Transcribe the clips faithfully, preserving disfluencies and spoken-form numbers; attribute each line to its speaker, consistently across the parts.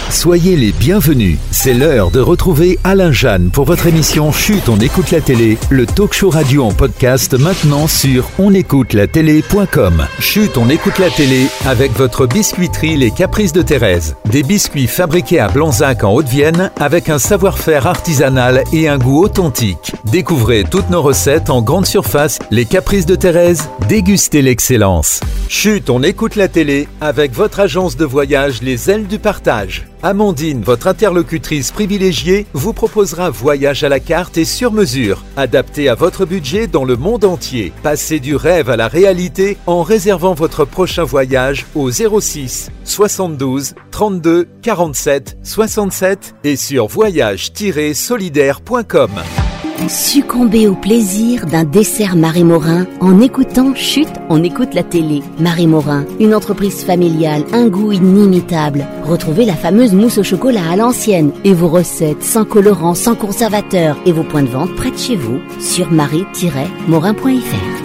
Speaker 1: Soyez les bienvenus. C'est l'heure de retrouver Alain Jeanne pour votre émission Chut, on écoute la télé, le talk show radio en podcast maintenant sur on écoute la télé point com. Chut, on écoute la télé avec votre biscuiterie Les Caprices de Thérèse. Des biscuits fabriqués à Blanzac en Haute-Vienne avec un savoir-faire artisanal et un goût authentique. Découvrez toutes nos recettes en grande surface. Les Caprices de Thérèse, dégustez l'excellence. Chut, on écoute la télé avec votre agence de voyage Les Ailes du Partage. Amandine, votre interlocutrice privilégiée, vous proposera voyage à la carte et sur mesure, adapté à votre budget dans le monde entier. Passez du rêve à la réalité en réservant votre prochain voyage au zéro six soixante-douze trente-deux quarante-sept soixante-sept et sur voyage tiret solidaire point com.
Speaker 2: Succombez au plaisir d'un dessert Marie Morin en écoutant Chut, on écoute la télé. Marie Morin, une entreprise familiale, un goût inimitable. Retrouvez la fameuse mousse au chocolat à l'ancienne et vos recettes sans colorant, sans conservateur et vos points de vente près de chez vous sur marie tiret morin point f r.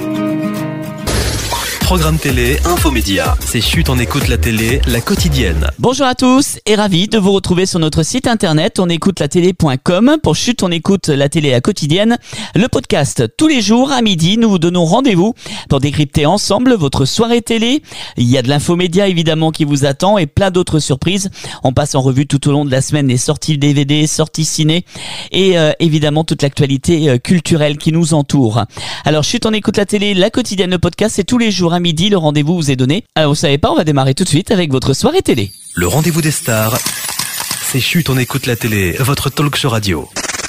Speaker 3: Programme télé, infomédia. C'est Chut, on écoute la télé, la quotidienne.
Speaker 4: Bonjour à tous et ravi de vous retrouver sur notre site internet on écoute la télé point com pour Chut, on écoute la télé, la quotidienne. Le podcast tous les jours à midi, nous vous donnons rendez-vous pour décrypter ensemble votre soirée télé. Il y a de l'infomédia évidemment qui vous attend et plein d'autres surprises. On passe en revue tout au long de la semaine les sorties D V D, sorties ciné et euh, évidemment toute l'actualité euh, culturelle qui nous entoure. Alors Chut, on écoute la télé, la quotidienne, le podcast, c'est tous les jours à midi, le rendez-vous vous est donné. Alors vous savez pas, on va démarrer tout de suite avec votre soirée télé.
Speaker 3: Le rendez-vous des stars, c'est Chut, on écoute la télé, votre talk show radio.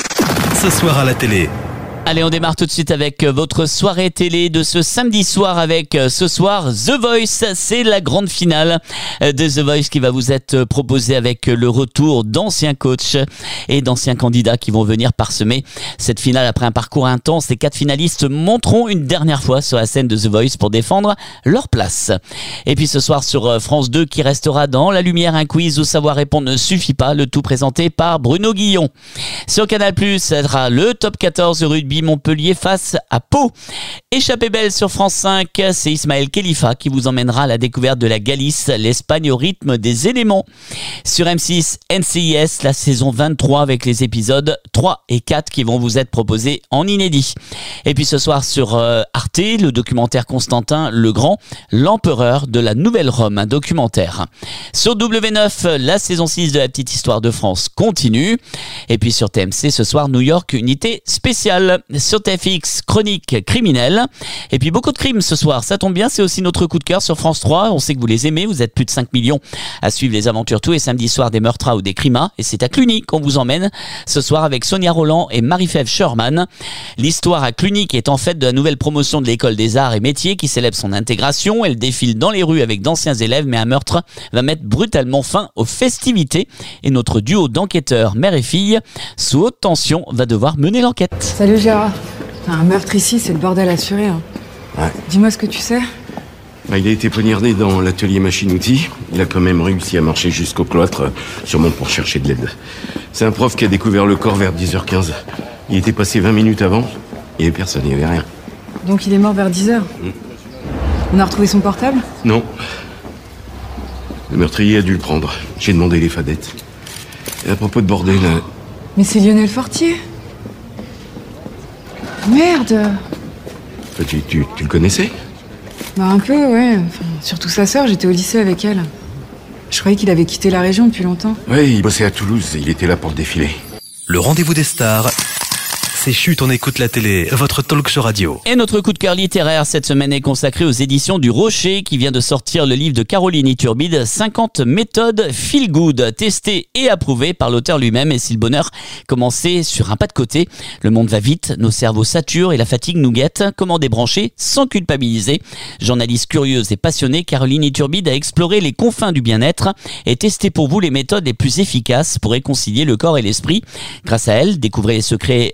Speaker 3: Ce soir à la télé.
Speaker 4: Allez, on démarre tout de suite avec votre soirée télé de ce samedi soir avec ce soir The Voice. C'est la grande finale de The Voice qui va vous être proposée avec le retour d'anciens coachs et d'anciens candidats qui vont venir parsemer cette finale après un parcours intense. Les quatre finalistes monteront une dernière fois sur la scène de The Voice pour défendre leur place. Et puis ce soir sur France deux qui restera dans la lumière, un quiz où savoir répondre ne suffit pas, le tout présenté par Bruno Guillon. Sur Canal plus, ça sera le top quatorze de rugby Montpellier face à Pau. Échappée belle sur France cinq, c'est Ismaël Khalifa qui vous emmènera à la découverte de la Galice, l'Espagne au rythme des éléments. Sur M six, N C I S, la saison vingt-trois avec les épisodes trois et quatre qui vont vous être proposés en inédit. Et puis ce soir sur euh, Arte, le documentaire Constantin le Grand, l'empereur de la Nouvelle Rome, un documentaire. Sur W neuf, la saison six de la petite histoire de France continue. Et puis sur T M C, ce soir, New York, unité spéciale. Sur T F X, chronique criminelle. Et puis beaucoup de crimes ce soir, ça tombe bien, c'est aussi notre coup de cœur sur France trois. On sait que vous les aimez, vous êtes plus de cinq millions à suivre les aventures tous les samedis soirs des meurtres ou des crimas. Et c'est à Cluny qu'on vous emmène ce soir avec Sonia Roland et Marie-Fève Sherman. L'histoire à Cluny qui est en fait de la nouvelle promotion de l'école des arts et métiers qui célèbre son intégration. Elle défile dans les rues avec d'anciens élèves, mais un meurtre va mettre brutalement fin aux festivités. Et notre duo d'enquêteurs, mère et fille, sous haute tension, va devoir mener l'enquête.
Speaker 5: Salut Gérard. Un meurtre ici, c'est le bordel assuré. Hein.
Speaker 6: Ouais.
Speaker 5: Dis-moi ce que tu sais.
Speaker 6: Bah, il a été poignardé dans l'atelier machine-outils. Il a quand même réussi à marcher jusqu'au cloître, sûrement pour chercher de l'aide. C'est un prof qui a découvert le corps vers dix heures quinze. Il était passé vingt minutes avant. Il n'y avait personne, il n'y avait rien.
Speaker 5: Donc il est mort vers dix heures. Mmh. On a retrouvé son portable ?
Speaker 6: Non. Le meurtrier a dû le prendre. J'ai demandé les fadettes. Et à propos de bordel...
Speaker 5: Mais c'est Lionel Fortier. Merde.
Speaker 6: Tu, tu, tu le connaissais ?
Speaker 5: Bah un peu, ouais. Enfin, surtout sa sœur, j'étais au lycée avec elle. Je croyais qu'il avait quitté la région depuis longtemps.
Speaker 6: Ouais, il bossait à Toulouse, il était là pour le défilé.
Speaker 3: Le rendez-vous des stars, c'est Chut, on écoute la télé, votre talk show radio.
Speaker 4: Et notre coup de cœur littéraire cette semaine est consacré aux éditions du Rocher qui vient de sortir le livre de Caroline Iturbide, cinquante méthodes feel good, testées et approuvées par l'auteur lui-même. Et si le bonheur commençait sur un pas de côté, le monde va vite, nos cerveaux saturent et la fatigue nous guette. Comment débrancher sans culpabiliser? Journaliste curieuse et passionnée, Caroline Iturbide a exploré les confins du bien-être et testé pour vous les méthodes les plus efficaces pour réconcilier le corps et l'esprit. Grâce à elle, découvrez les secrets du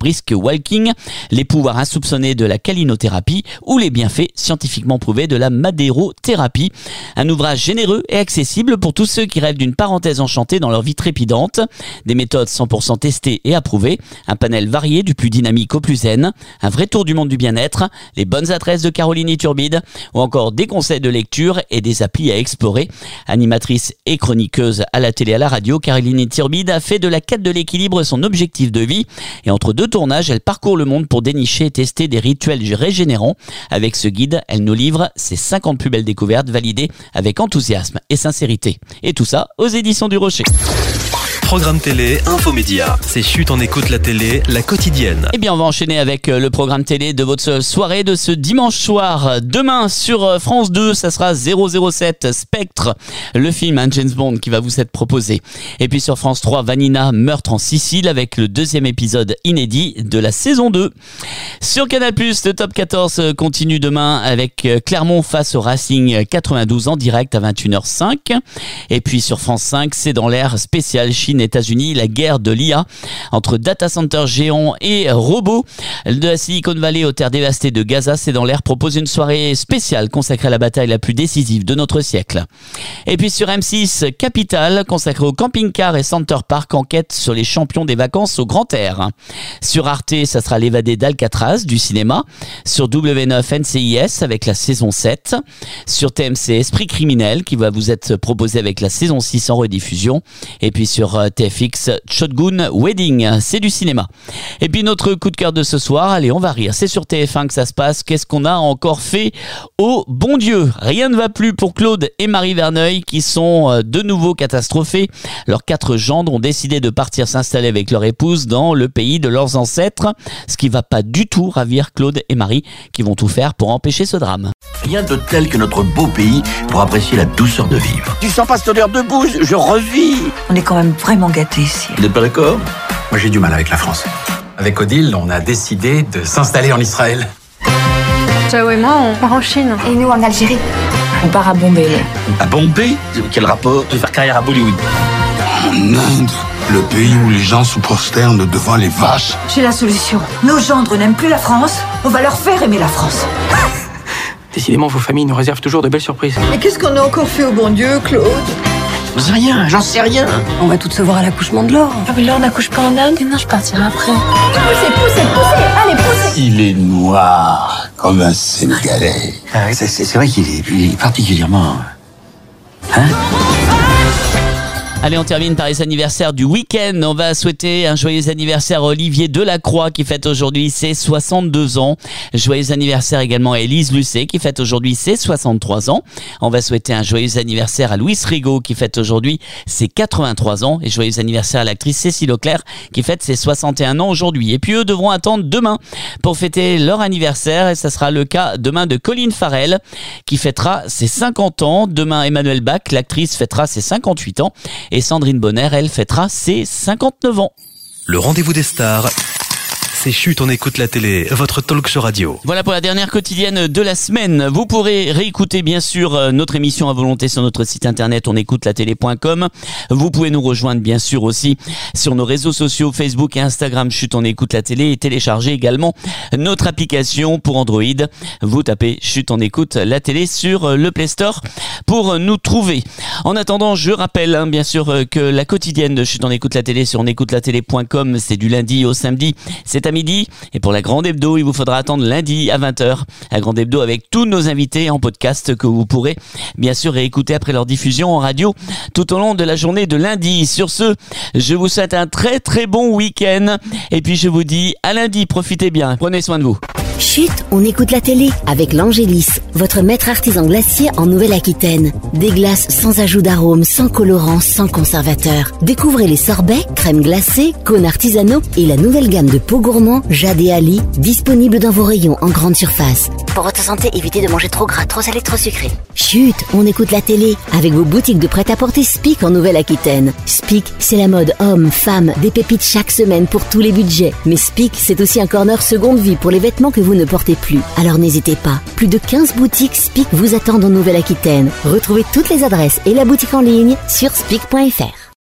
Speaker 4: brisk walking, les pouvoirs insoupçonnés de la calinothérapie ou les bienfaits scientifiquement prouvés de la madérothérapie. Un ouvrage généreux et accessible pour tous ceux qui rêvent d'une parenthèse enchantée dans leur vie trépidante. Des méthodes cent pour cent testées et approuvées, un panel varié du plus dynamique au plus zen, un vrai tour du monde du bien-être, les bonnes adresses de Caroline Iturbide ou encore des conseils de lecture et des applis à explorer. Animatrice et chroniqueuse à la télé et à la radio, Caroline Iturbide a fait de la quête de l'équilibre son objectif de vie et entre deux tournages, elle parcourt le monde pour dénicher et tester des rituels régénérants. Avec ce guide, elle nous livre ses cinquante plus belles découvertes validées avec enthousiasme et sincérité. Et tout ça aux éditions du Rocher.
Speaker 3: Programme télé, infomédia. C'est Chut, on écoute la télé, la quotidienne.
Speaker 4: Eh bien, on va enchaîner avec le programme télé de votre soirée de ce dimanche soir. Demain, sur France deux, ça sera zéro zéro sept Spectre, le film, un James Bond qui va vous être proposé. Et puis sur France trois, Vanina, Meurtre en Sicile, avec le deuxième épisode inédit de la saison deux. Sur Canal plus, le Top quatorze continue demain avec Clermont face au Racing quatre-vingt-douze en direct à vingt et une heures cinq. Et puis sur France cinq, c'est dans l'air spécial Chine États-Unis, la guerre de l'I A entre data centers géants et robots. De la Silicon Valley aux terres dévastées de Gaza, c'est dans l'air propose une soirée spéciale consacrée à la bataille la plus décisive de notre siècle. Et puis sur M six, Capital, consacré au camping-car et Center Park, enquête sur les champions des vacances au grand air. Sur Arte, ça sera l'évadé d'Alcatraz du cinéma. Sur W neuf, N C I S avec la saison sept. Sur T M C, Esprit criminel qui va vous être proposé avec la saison six en rediffusion. Et puis sur T F X, Shotgun Wedding, c'est du cinéma. Et puis notre coup de cœur de ce soir, allez, on va rire, c'est sur T F un que ça se passe. Qu'est-ce qu'on a encore fait? Oh bon Dieu, rien ne va plus pour Claude et Marie Verneuil qui sont de nouveau catastrophés. Leurs quatre gendres ont décidé de partir s'installer avec leur épouse dans le pays de leurs ancêtres, ce qui va pas du tout ravir Claude et Marie qui vont tout faire pour empêcher ce drame.
Speaker 7: Rien de tel que notre beau pays pour apprécier la douceur de vivre. Tu sens pas cette odeur de bouse? Je revis.
Speaker 8: On est quand même vraiment gâtés ici.
Speaker 7: Vous n'êtes pas d'accord?
Speaker 9: Moi j'ai du mal avec la France. Avec Odile, on a décidé de s'installer en Israël.
Speaker 5: Ciao et moi, on part en Chine.
Speaker 8: Et nous en Algérie. On part à Bombay.
Speaker 7: À Bombay? Quel rapport?
Speaker 9: Je vais faire carrière à Bollywood.
Speaker 10: En Inde, le pays où les gens se prosternent devant les vaches.
Speaker 8: J'ai la solution. Nos gendres n'aiment plus la France. On va leur faire aimer la France.
Speaker 9: Décidément, vos familles nous réservent toujours de belles surprises.
Speaker 8: Et qu'est-ce qu'on a encore fait au bon Dieu, Claude?
Speaker 7: J'en sais rien, j'en sais rien.
Speaker 8: On va toutes se voir à l'accouchement de Laure.
Speaker 11: Ah mais là on n'accouche pas en Inde? Non, je partirai après.
Speaker 8: Poussez, poussez, poussez. Allez, poussez.
Speaker 10: Il est noir comme un Sénégalais.
Speaker 7: Ah, c'est, c'est, c'est vrai qu'il est, il est particulièrement... Hein?
Speaker 4: Allez, on termine par les anniversaires du week-end. On va souhaiter un joyeux anniversaire à Olivier Delacroix qui fête aujourd'hui ses soixante-deux ans. Joyeux anniversaire également à Élise Lucet qui fête aujourd'hui ses soixante-trois ans. On va souhaiter un joyeux anniversaire à Louis Rigaud qui fête aujourd'hui ses quatre-vingt-trois ans. Et joyeux anniversaire à l'actrice Cécile Auclair qui fête ses soixante et un ans aujourd'hui. Et puis eux devront attendre demain pour fêter leur anniversaire. Et ça sera le cas demain de Colline Farrell qui fêtera ses cinquante ans. Demain, Emmanuelle Bach, l'actrice, fêtera ses cinquante-huit ans. Et Sandrine Bonner, elle, fêtera ses cinquante-neuf ans.
Speaker 3: Le rendez-vous des stars, c'est Chut, on écoute la télé, votre talk show radio.
Speaker 4: Voilà pour la dernière quotidienne de la semaine. Vous pourrez réécouter bien sûr notre émission à volonté sur notre site internet on écoute la télé point com. Vous pouvez nous rejoindre bien sûr aussi sur nos réseaux sociaux Facebook et Instagram Chut, on écoute la télé et télécharger également notre application pour Android. Vous tapez Chut, on écoute la télé sur le Play Store pour nous trouver. En attendant, je rappelle hein, bien sûr que la quotidienne de Chut, on écoute la télé sur on écoute la télé point com, c'est du lundi au samedi, c'est à midi. Et pour la Grande Hebdo, il vous faudra attendre lundi à vingt heures. La Grande Hebdo avec tous nos invités en podcast que vous pourrez bien sûr réécouter après leur diffusion en radio tout au long de la journée de lundi. Sur ce, je vous souhaite un très très bon week-end. Et puis je vous dis à lundi, profitez bien, prenez soin de vous.
Speaker 2: Chut, on écoute la télé avec l'Angélis, votre maître artisan glacier en Nouvelle-Aquitaine. Des glaces sans ajout d'arôme, sans colorant, sans conservateur. Découvrez les sorbets, crèmes glacées, cônes artisanaux et la nouvelle gamme de pots gourmands Jade et Ali, disponible dans vos rayons en grande surface. Pour votre santé, évitez de manger trop gras, trop salé, trop sucré. Chut, on écoute la télé avec vos boutiques de prêt-à-porter Spic en Nouvelle-Aquitaine. Spic, c'est la mode homme, femme, des pépites chaque semaine pour tous les budgets. Mais Spic, c'est aussi un corner seconde vie pour les vêtements que vous ne portez plus. Alors n'hésitez pas. Plus de quinze boutiques Spic vous attendent en Nouvelle-Aquitaine. Retrouvez toutes les adresses et la boutique en ligne sur spic point f r.